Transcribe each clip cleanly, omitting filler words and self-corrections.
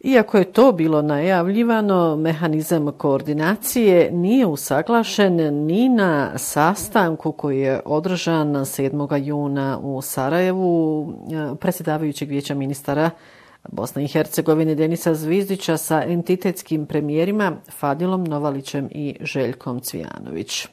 Iako je to bilo najavljivano, mehanizam koordinacije nije usaglašen ni na sastanku koji je održan 7. juna u Sarajevu predsjedavajućeg vijeća ministara Bosne i Hercegovine Denisa Zvizdića sa entitetskim premijerima Fadilom Novalićem i Željkom Cvijanović.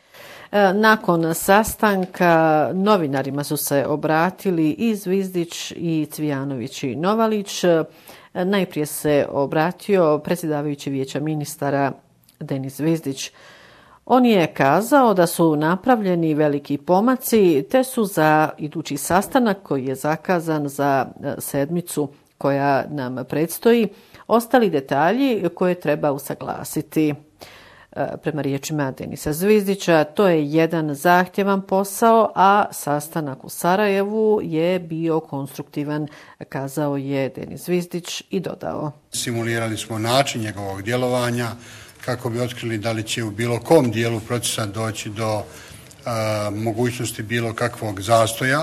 Nakon sastanka novinarima su se obratili i Zvizdić i Cvijanović i Novalić. Najprije se obratio predsjedavajući vijeća ministara Denis Zvizdić. On je kazao da su napravljeni veliki pomaci te su za idući sastanak koji je zakazan za sedmicu koja nam predstoji ostali detalji koje treba usaglasiti. Prema riječima Denisa Zvizdića, to je jedan zahtjevan posao, a sastanak u Sarajevu je bio konstruktivan, kazao je Denis Zvizdić i dodao. Simulirali smo način njegovog djelovanja kako bi otkrili da li će u bilo kom dijelu procesa doći do mogućnosti bilo kakvog zastoja.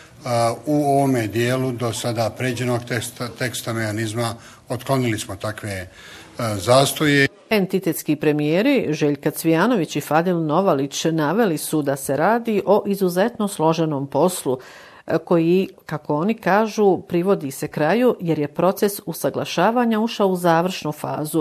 U ovome dijelu do sada pređenog teksta mehanizma otklonili smo takve zastoje. Entitetski premijeri Željka Cvijanović i Fadil Novalić naveli su da se radi o izuzetno složenom poslu koji, kako oni kažu, privodi se kraju jer je proces usaglašavanja ušao u završnu fazu.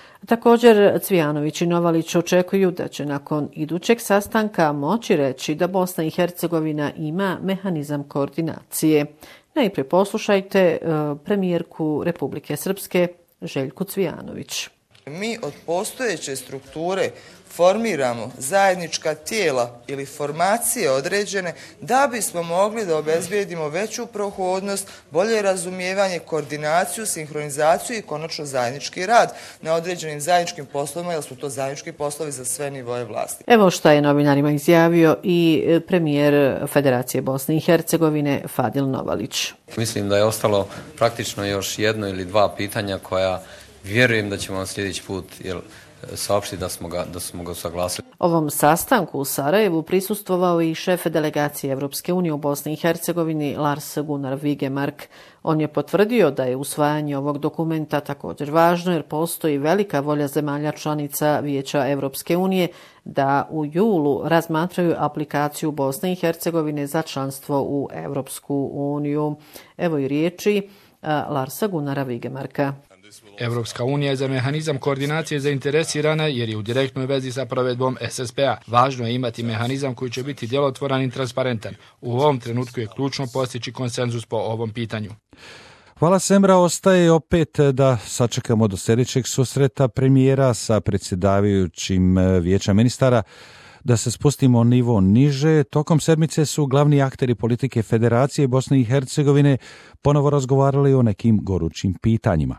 Također Cvijanović i Novalić očekuju da će nakon idućeg sastanka moći reći da Bosna i Hercegovina ima mehanizam koordinacije. Najprije poslušajte premijerku Republike Srpske Željku Cvijanović. Mi od postojeće strukture formiramo zajednička tijela ili formacije određene da bismo mogli da obezbijedimo veću prohodnost, bolje razumijevanje, koordinaciju, sinhronizaciju i konačno zajednički rad na određenim zajedničkim poslovima, jer su to zajednički poslovi za sve nivoje vlasti. Evo šta je novinarima izjavio i premijer Federacije Bosne i Hercegovine Fadil Novalić. Mislim da je ostalo praktično još jedno ili dva pitanja koja vjerujem da ćemo sljedeći put saopštiti da smo ga usaglasili. Ovom sastanku u Sarajevu prisustvovao i šef delegacije Europske unije u Bosni i Hercegovini Lars Gunnar Vigemark. On je potvrdio da je usvajanje ovog dokumenta također važno jer postoji velika volja zemalja članica Vijeća Europske unije da u julu razmatraju aplikaciju Bosne i Hercegovine za članstvo u Europsku uniju. Evo i riječi Larsa Gunnara Vigemarka. Evropska unija je za mehanizam koordinacije zainteresirana jer je u direktnoj vezi sa provedbom SSP-a. Važno je imati mehanizam koji će biti djelotvoran i transparentan. U ovom trenutku je ključno postići konsenzus po ovom pitanju. Hvala Semra, ostaje opet da sačekamo do sljedećeg susreta premijera sa predsjedavajućim vijeća ministara, da se spustimo nivo niže. Tokom sedmice su glavni akteri politike Federacije Bosne i Hercegovine ponovo razgovarali o nekim gorućim pitanjima.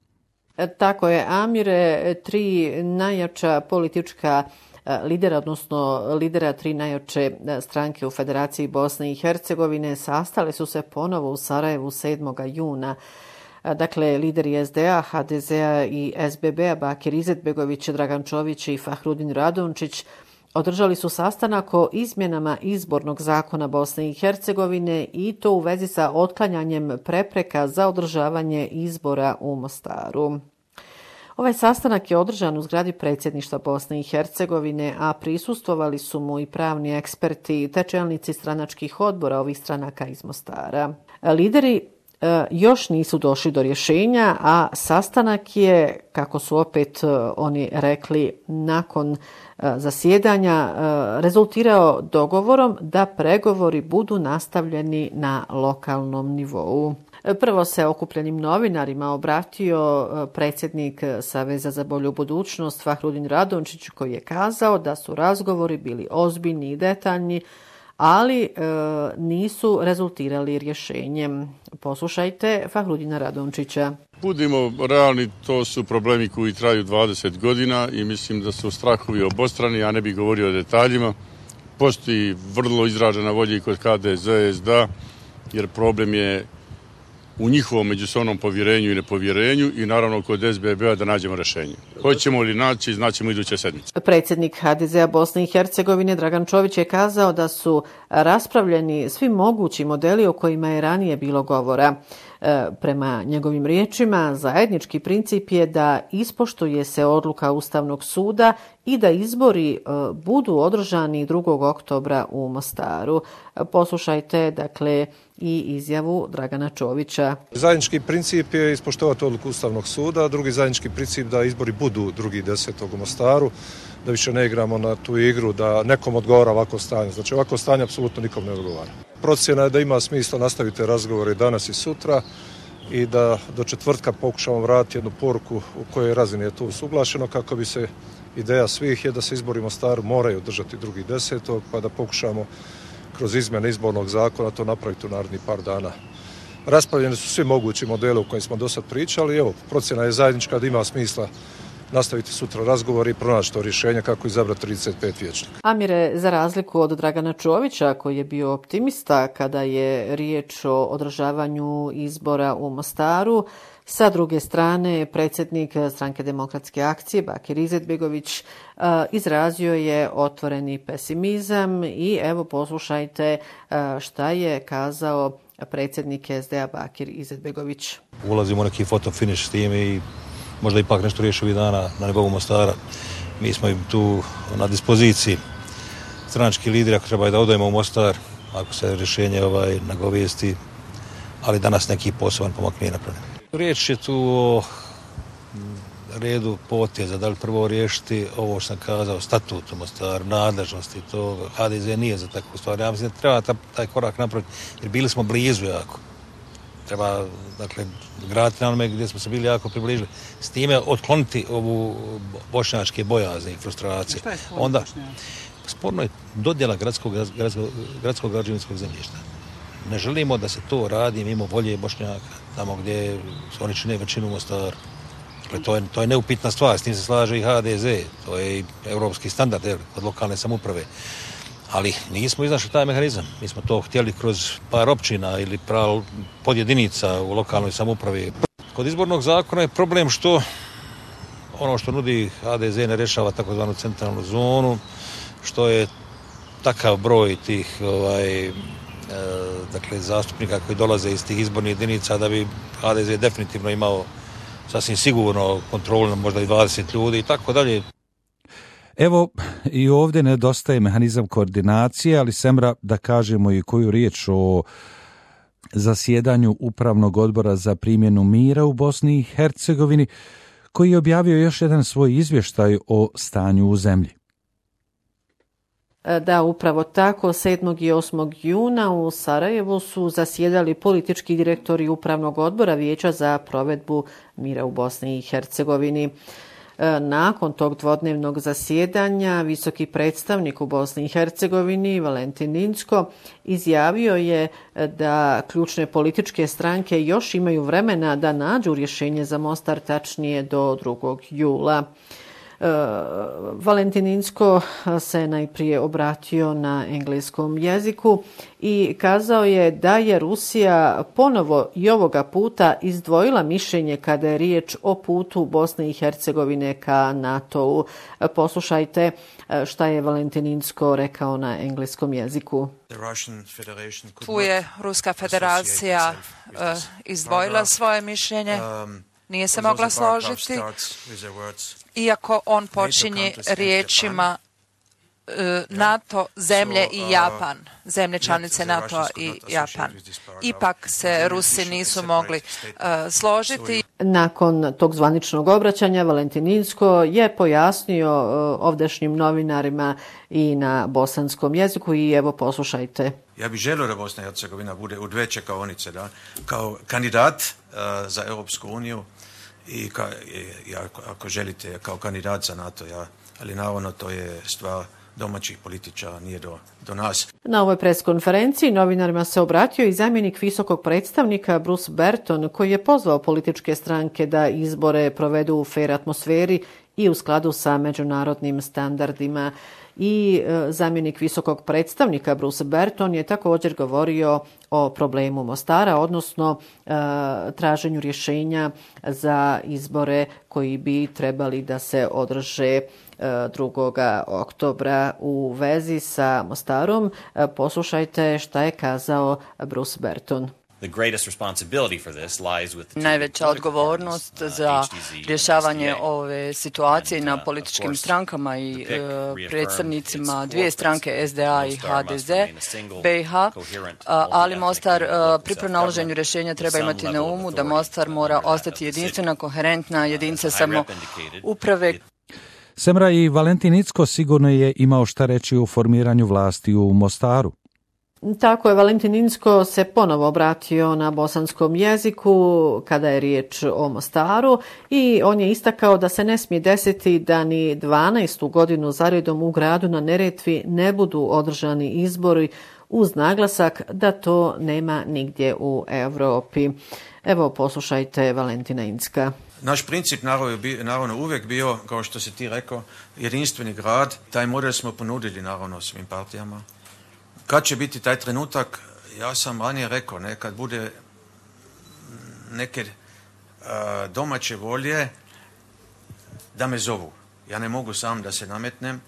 Tako je, Amire, tri najjača politička lidera, odnosno lidera tri najjače stranke u Federaciji Bosne i Hercegovine sastale su se ponovo u Sarajevu 7. juna. Dakle, lideri SDA, HDZ-a i SBB-a Bakir Izetbegović, Dragan Čović i Fahrudin Radončić održali su sastanak o izmjenama izbornog zakona Bosne i Hercegovine i to u vezi sa otklanjanjem prepreka za održavanje izbora u Mostaru. Ovaj sastanak je održan u zgradi predsjedništva Bosne i Hercegovine, a prisustvovali su mu i pravni eksperti te čelnici stranačkih odbora ovih stranaka iz Mostara. Lideri još nisu došli do rješenja, a sastanak je, kako su opet oni rekli, nakon zasjedanja rezultirao dogovorom da pregovori budu nastavljeni na lokalnom nivou. Prvo se okupljenim novinarima obratio predsjednik Saveza za bolju budućnost Fahrudin Radončić, koji je kazao da su razgovori bili ozbiljni i detaljni, ali nisu rezultirali rješenjem. Poslušajte Fahrudina Radončića. Budimo realni, to su problemi koji traju 20 godina i mislim da su strahovi obostrani, ja ne bih govorio o detaljima. Postoji vrlo izražena volja i kod HDZ, SDA, jer problem je u njihovom međusobnom povjerenju i nepovjerenju i naravno kod SBB-a da nađemo rješenje. Hoćemo li naći, znaćemo iduće sedmice. Predsjednik HDZ-a Bosne i Hercegovine Dragan Čović je kazao da su raspravljeni svi mogući modeli o kojima je ranije bilo govora. Prema njegovim riječima, zajednički princip je da ispoštuje se odluka Ustavnog suda i da izbori budu održani 2. oktobra u Mostaru. Poslušajte, dakle, i izjavu Dragana Čovića. Zajednički princip je ispoštovati odluku Ustavnog suda, drugi zajednički princip da izbori budu 2.10. u Mostaru, da više ne igramo na tu igru, da nekom odgovara ovako stanje. Znači ovako stanje apsolutno nikom ne odgovara. Procjena je da ima smisla nastaviti razgovore danas i sutra i da do četvrtka pokušamo vratiti jednu poruku u kojoj razini je to usuglašeno kako bi se ideja svih je da se izbori u Mostaru moraju održati 2.10. pa da pokušamo kroz izmjene izbornog zakona to napraviti u narednih par dana. Raspravljeni su svi mogući modeli o kojim smo do sad pričali. Evo, procjena je zajednička da ima smisla nastaviti sutra razgovor i pronaći to rješenje kako izabrati 35 vijećnika. Amire, za razliku od Dragana Čovića, koji je bio optimista kada je riječ o održavanju izbora u Mostaru, sa druge strane, predsjednik Stranke demokratske akcije, Bakir Izetbegović, izrazio je otvoreni pesimizam i evo poslušajte šta je kazao predsjednik SDA Bakir Izetbegović. Ulazimo u neki fotofiniš s tim i možda ipak nešto riješi ovih dana na nivou Mostara. Mi smo im tu na dispoziciji. Stranački lideri ako treba da odemo u Mostar, ako se rješenje nagovijesti, ali danas neki poseban pomak nije napravljen. Riječ je tu o redu poteza, da li prvo riješiti ovo što sam kazao, statut u Mostaru, nadležnosti, to HDZ nije za takvu stvar. Ja mislim da treba taj korak napraviti, jer bili smo blizu jako. Treba, dakle, graditi na onome gdje smo se bili jako približili. S time otkloniti ovu bošnjačke bojaze i frustracije. Šta je sporno? Onda, sporno je dodjela gradskog građevinskog zemljišta. Ne želimo da se to radi mimo volje Bošnjaka, tamo gdje oni čine većinu u Mostaru. Dakle, to je neupitna stvar, s tim se slaže i HDZ, to je i europski standard kod lokalne samouprave. Ali nismo iznašli taj mehanizam. Mi smo to htjeli kroz par općina ili podjedinica u lokalnoj samoupravi. Kod izbornog zakona je problem što ono što nudi HDZ ne rješava takozvanu centralnu zonu, što je takav broj tih dakle, zastupnika koji dolaze iz tih izbornih jedinica da bi HDZ definitivno imao sasvim sigurno kontrolu možda i 20 ljudi i tako dalje. Evo, i ovdje nedostaje mehanizam koordinacije, ali Semra, da kažemo i koju riječ o zasjedanju Upravnog odbora za primjenu mira u Bosni i Hercegovini, koji je objavio još jedan svoj izvještaj o stanju u zemlji. Da, upravo tako, 7. i 8. juna u Sarajevu su zasjedali politički direktori Upravnog odbora Vijeća za provedbu mira u Bosni i Hercegovini. Nakon tog dvodnevnog zasjedanja visoki predstavnik u Bosni i Hercegovini Valentin Inzko izjavio je da ključne političke stranke još imaju vremena da nađu rješenje za Mostar, tačnije do 2. jula. Valentin Inzko se najprije obratio na engleskom jeziku i kazao je da je Rusija ponovo i ovoga puta izdvojila mišljenje kada je riječ o putu Bosne i Hercegovine ka NATO-u. Poslušajte šta je Valentin Inzko rekao na engleskom jeziku. Tu je Ruska federacija izdvojila svoje mišljenje, nije se mogla složiti, iako on počinje riječima NATO, zemlje i Japan, zemlje članice NATO-a i Japan. Ipak se Rusi nisu mogli složiti. Nakon tog zvaničnog obraćanja Valentin Inzko je pojasnio ovdašnjim novinarima i na bosanskom jeziku i evo poslušajte. Ja bih želio da Bosna i Hercegovina bude u dve čekaonice, da, kao kandidat za Europsku uniju i ako želite kao kandidat za NATO, ali naravno to je stvar domaćih političara, nije do nas. Na ovoj preskonferenciji novinarima se obratio i zamjenik visokog predstavnika Bruce Berton, koji je pozvao političke stranke da izbore provedu u fer atmosferi i u skladu sa međunarodnim standardima. I zamjenik visokog predstavnika Bruce Berton je također govorio o problemu Mostara, odnosno traženju rješenja za izbore koji bi trebali da se održe 2. oktobra u vezi sa Mostarom. Poslušajte šta je kazao Bruce Berton. Najveća odgovornost za rješavanje ove situacije na političkim strankama i predstavnicima dvije stranke SDA i HDZ BiH, ali Mostar pri pronalaženju rješenja treba imati na umu da Mostar mora ostati jedinstvena, koherentna jedinica samouprave. Semra i Valentin Incko sigurno je imao šta reći o formiranju vlasti u Mostaru. Tako je, Valentin Incko se ponovo obratio na bosanskom jeziku kada je riječ o Mostaru i on je istakao da se ne smije desiti da ni 12. godinu zaredom u gradu na Neretvi ne budu održani izbori, uz naglasak da to nema nigdje u Europi. Evo, poslušajte Valentina Incka. Naš princip naravno uvijek bio, kao što si ti rekao, jedinstveni grad. Taj model smo ponudili naravno svim partijama. Kad će biti taj trenutak, ja sam ranije rekao, kad bude neke domaće volje, da me zovu. Ja ne mogu sam da se nametnem.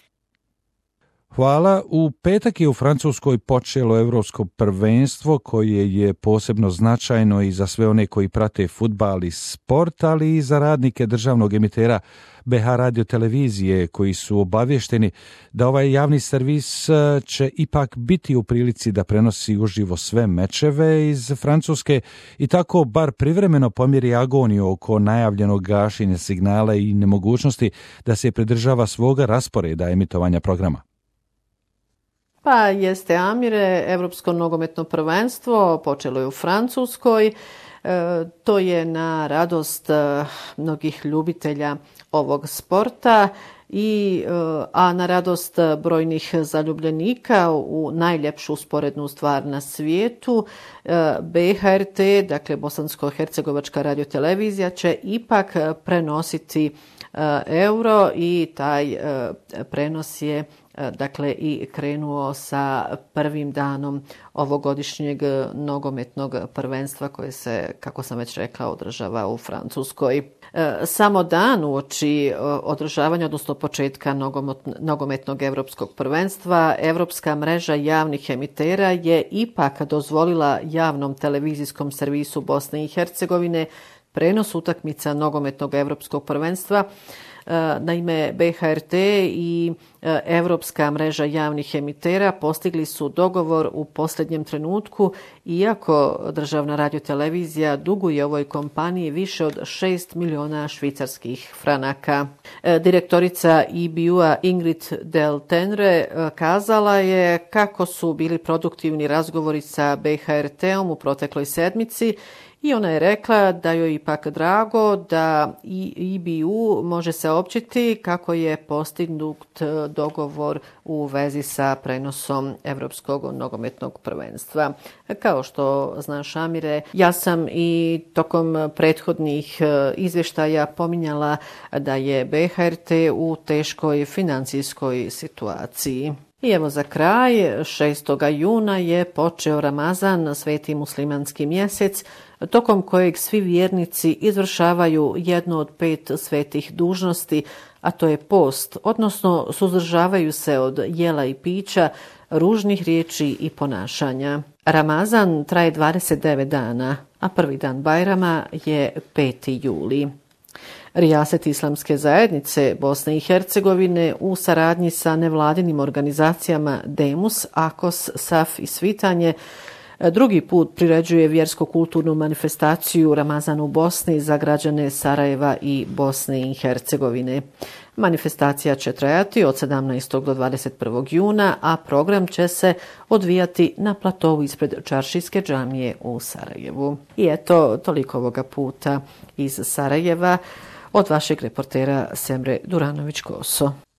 Hvala. U petak je u Francuskoj počelo Europsko prvenstvo koje je posebno značajno i za sve one koji prate fudbal i sport, ali i za radnike državnog emitera BH Radio televizije koji su obavješteni da ovaj javni servis će ipak biti u prilici da prenosi uživo sve mečeve iz Francuske i tako bar privremeno pomiri agoniju oko najavljenog gašenja signala i nemogućnosti da se pridržava svoga rasporeda emitovanja programa. Pa jeste, Amire, Europsko nogometno prvenstvo počelo je u Francuskoj. To je na radost mnogih ljubitelja ovog sporta a na radost brojnih zaljubljenika u najljepšu sporednu stvar na svijetu. BHRT, dakle Bosansko-hercegovačka radiotelevizija, će ipak prenositi euro i taj prenos je dakle i krenuo sa prvim danom ovogodišnjeg nogometnog prvenstva koje se, kako sam već rekla, održava u Francuskoj. Samo dan uoči održavanja, odnosno početka nogometnog europskog prvenstva, Europska mreža javnih emitera je ipak dozvolila javnom televizijskom servisu Bosne i Hercegovine prenos utakmica nogometnog europskog prvenstva. Naime, BHRT i Europska mreža javnih emitera postigli su dogovor u posljednjem trenutku, iako državna radiotelevizija duguje ovoj kompaniji više od 6 miliona švicarskih franaka. Direktorica EBU-a Ingrid Del Tenre kazala je kako su bili produktivni razgovori sa BHRT-om u protekloj sedmici i ona je rekla da joj ipak drago da EBU može saopćiti kako je postignut dogovor u vezi sa prenosom Europskog nogometnog prvenstva. Kao što znaš, Amire, ja sam i tokom prethodnih izvještaja pominjala da je BHRT u teškoj financijskoj situaciji. I evo za kraj, 6. juna je počeo Ramazan, sveti muslimanski mjesec, tokom kojeg svi vjernici izvršavaju jednu od 5 svetih dužnosti, a to je post, odnosno suzdržavaju se od jela i pića, ružnih riječi i ponašanja. Ramazan traje 29 dana, a prvi dan Bajrama je 5. juli. Rijaset Islamske zajednice Bosne i Hercegovine u saradnji sa nevladinim organizacijama Demus, Akos, Saf i Svitanje drugi put priređuje vjersko-kulturnu manifestaciju Ramazan u Bosni za građane Sarajeva i Bosne i Hercegovine. Manifestacija će trajati od 17. do 21. juna, a program će se odvijati na platovu ispred Čaršijske džamije u Sarajevu. I eto, toliko ovoga puta iz Sarajeva od vašeg reportera Semre Duranović-Koso.